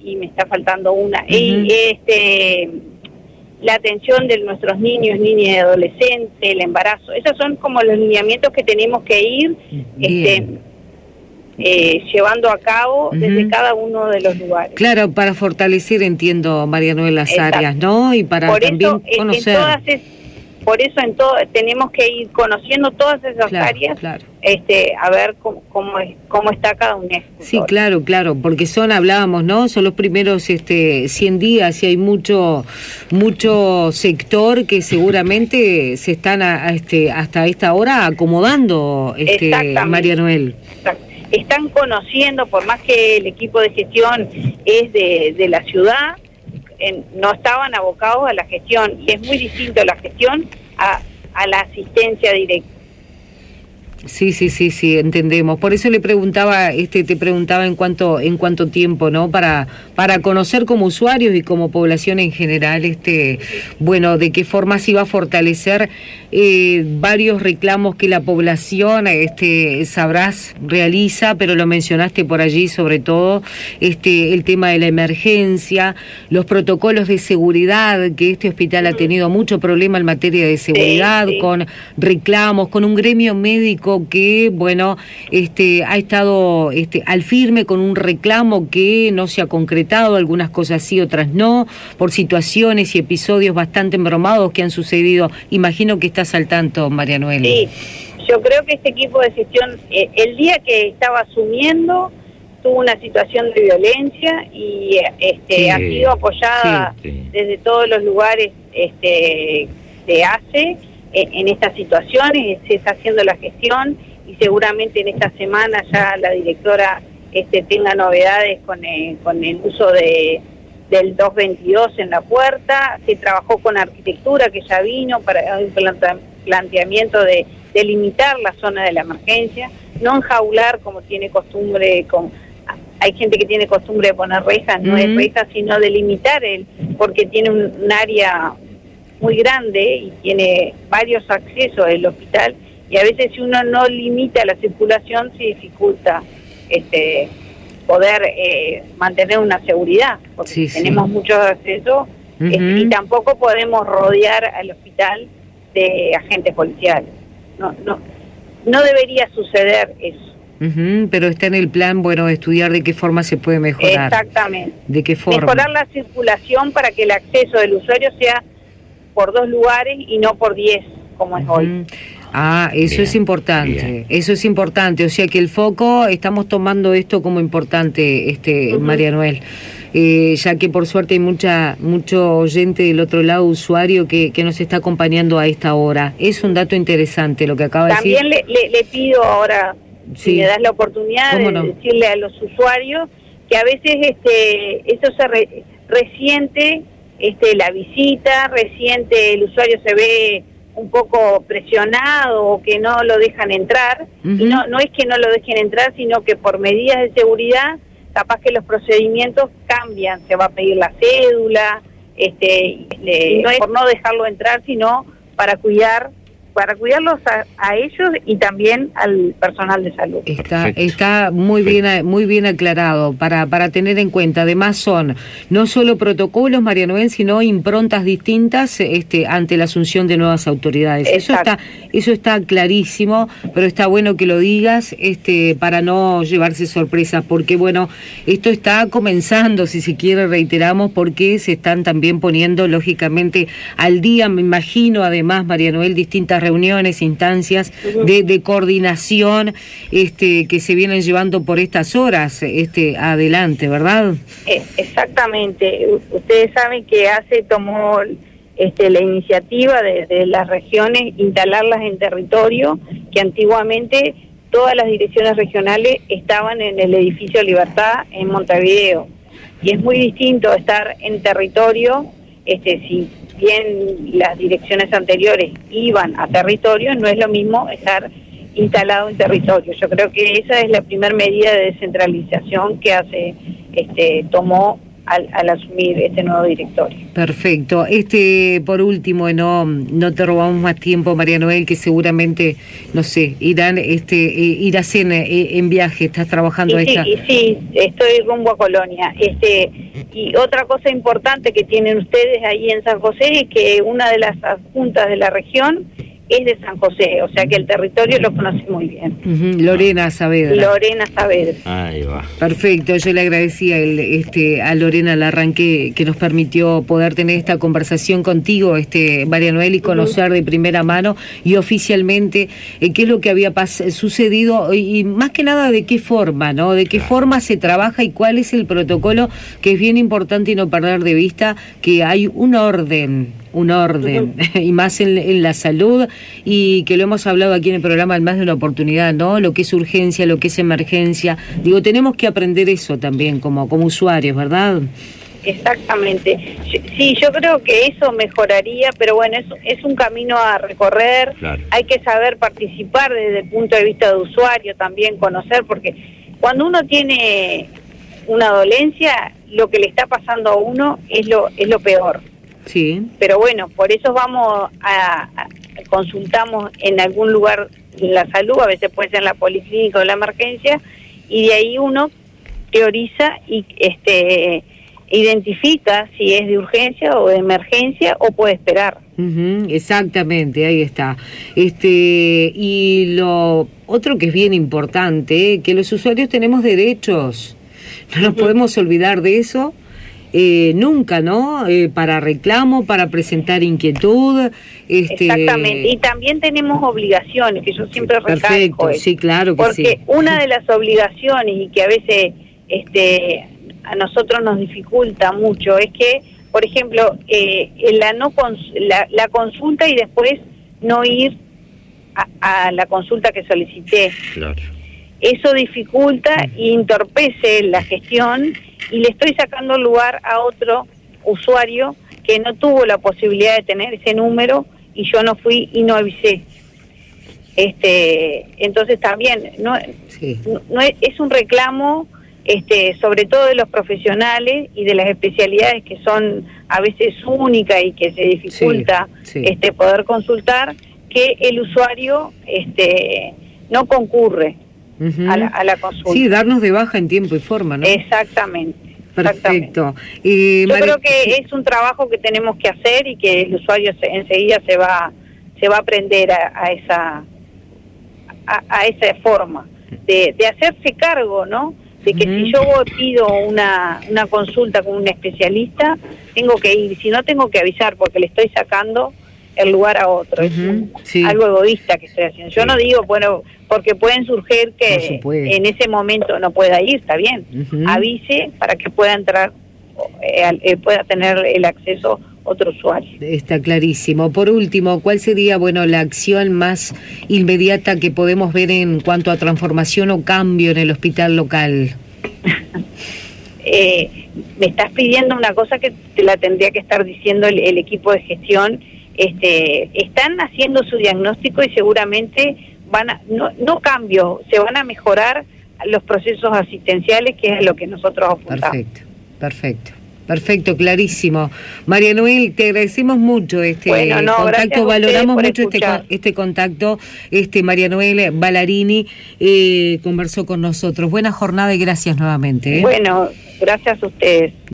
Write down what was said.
y me está faltando una. Y la atención de nuestros niños, niñas y adolescentes, el embarazo, esos son como los lineamientos que tenemos que ir llevando a cabo desde cada uno de los lugares. Claro, para fortalecer, entiendo, María Noel, las áreas, ¿no? Y para también conocer. Por eso tenemos que ir conociendo todas esas áreas, a ver cómo está cada una. Sí, claro, porque hablábamos, ¿no? Son los primeros 100 días y hay mucho sector que seguramente se están hasta esta hora acomodando, María Noel. Están conociendo, por más que el equipo de gestión es de la ciudad, no estaban abocados a la gestión, y es muy distinto la gestión a la asistencia directa. Sí, entendemos. Por eso le preguntaba, te preguntaba en cuánto tiempo, ¿no? Para conocer como usuarios y como población en general, de qué forma se iba a fortalecer varios reclamos que la población, sabrás, realiza, pero lo mencionaste por allí, sobre todo, el tema de la emergencia, los protocolos de seguridad, que este hospital ha tenido mucho problema en materia de seguridad, con reclamos, con un gremio médico que, ha estado al firme con un reclamo que no se ha concretado, algunas cosas sí, otras no, por situaciones y episodios bastante embromados que han sucedido. Imagino que estás al tanto, María Noel. Sí, yo creo que este equipo de gestión, el día que estaba asumiendo, tuvo una situación de violencia y ha sido apoyada desde todos los lugares de ACE en estas situaciones. Se está haciendo la gestión y seguramente en esta semana ya la directora tenga novedades con el uso del 222 en la puerta. Se trabajó con arquitectura, que ya vino para un planteamiento de limitar la zona de la emergencia, no enjaular como tiene costumbre. Hay gente que tiene costumbre de poner rejas, no es rejas, sino de limitar porque tiene un área muy grande y tiene varios accesos el hospital, y a veces si uno no limita la circulación se dificulta poder mantener una seguridad, porque tenemos muchos accesos y tampoco podemos rodear al hospital de agentes policiales. No debería suceder eso. Pero está en el plan, estudiar de qué forma se puede mejorar. Exactamente. ¿De qué forma? Mejorar la circulación para que el acceso del usuario sea por 2 lugares y no por 10, como es hoy. Eso es importante, eso es importante, o sea que el foco, estamos tomando esto como importante, María Noel, ya que por suerte hay mucho oyente del otro lado, usuario, que nos está acompañando a esta hora. Es un dato interesante lo que acaba de decir. También le pido ahora, si me das la oportunidad de decirle a los usuarios que a veces eso se resiente, la visita, reciente el usuario se ve un poco presionado o que no lo dejan entrar, y no es que no lo dejen entrar, sino que por medidas de seguridad, capaz que los procedimientos cambian, se va a pedir la cédula, no es por no dejarlo entrar, sino para cuidarlos a ellos y también al personal de salud. Está muy bien aclarado para tener en cuenta. Además son no solo protocolos, María Noel, sino improntas distintas ante la asunción de nuevas autoridades. Eso está clarísimo, pero está bueno que lo digas para no llevarse sorpresas, porque esto está comenzando, si se quiere, reiteramos, porque se están también poniendo lógicamente al día, me imagino, además, María Noel, distintas reuniones, instancias de coordinación que se vienen llevando por estas horas adelante, ¿verdad? Exactamente. Ustedes saben que ACE tomó la iniciativa de las regiones instalarlas en territorio, que antiguamente todas las direcciones regionales estaban en el edificio Libertad en Montevideo, y es muy distinto estar en territorio. Si bien las direcciones anteriores iban a territorio, no es lo mismo estar instalado en territorio. Yo creo que esa es la primera medida de descentralización que tomó al asumir este nuevo directorio. Perfecto. Por último, no te robamos más tiempo, María Noel, que seguramente, no sé, irán irás en viaje, estás trabajando Sí, estoy rumbo a Colonia. Y otra cosa importante que tienen ustedes ahí en San José es que una de las adjuntas de la región es de San José, o sea que el territorio lo conoce muy bien. Lorena Saavedra. Lorena Saavedra. Ahí va. Perfecto, yo le agradecía a Lorena Larrán que nos permitió poder tener esta conversación contigo, María Noel, y conocer de primera mano y oficialmente qué es lo que había sucedido y más que nada de qué forma, ¿no? De qué forma se trabaja y cuál es el protocolo, que es bien importante y no perder de vista que hay un orden, y más en la salud, y que lo hemos hablado aquí en el programa en más de una oportunidad, ¿no? Lo que es urgencia, lo que es emergencia. Digo, tenemos que aprender eso también como usuarios, ¿verdad? Exactamente. Sí, yo creo que eso mejoraría, pero bueno, es un camino a recorrer. Claro. Hay que saber participar desde el punto de vista de usuario, también conocer, porque cuando uno tiene una dolencia, lo que le está pasando a uno es lo peor. Sí. Pero bueno, por eso vamos consultamos en algún lugar de la salud, a veces puede ser en la policlínica o en la emergencia, y de ahí uno teoriza y identifica si es de urgencia o de emergencia o puede esperar. Exactamente, ahí está. Y lo otro que es bien importante, que los usuarios tenemos derechos. No nos podemos olvidar de eso. Nunca, ¿no? Para reclamo, para presentar inquietud. Exactamente, y también tenemos obligaciones, que yo siempre recalco. Perfecto, sí, claro que sí. Porque una de las obligaciones, y que a veces a nosotros nos dificulta mucho, es que, por ejemplo, la consulta y después no ir a la consulta que solicité. Claro. Eso dificulta e entorpece la gestión, y le estoy sacando lugar a otro usuario que no tuvo la posibilidad de tener ese número y yo no fui y no avisé. Entonces también no es un reclamo, sobre todo de los profesionales y de las especialidades que son a veces únicas y que se dificulta poder consultar, que el usuario no concurre a la consulta. Sí, darnos de baja en tiempo y forma, ¿no? Exactamente. Perfecto. Yo creo que es un trabajo que tenemos que hacer y que el usuario enseguida se va a aprender a esa forma de hacerse cargo, ¿no? De que si yo pido una consulta con un especialista, tengo que ir, si no tengo que avisar porque le estoy sacando el lugar a otro. Es algo egoísta que estoy haciendo. Yo no digo, bueno, porque pueden surgir que en ese momento no pueda ir, está bien. Avise para que pueda entrar, pueda tener el acceso otro usuario. Está clarísimo. Por último, ¿cuál sería, la acción más inmediata que podemos ver en cuanto a transformación o cambio en el hospital local? Me estás pidiendo una cosa que te la tendría que estar diciendo el equipo de gestión. Están haciendo su diagnóstico y seguramente no cambio, se van a mejorar los procesos asistenciales, que es a lo que nosotros apuntamos. Perfecto, clarísimo. María Noel, te agradecemos mucho contacto, valoramos mucho este contacto. María Noel Ballarini conversó con nosotros. Buena jornada y gracias nuevamente. Bueno, gracias a ustedes.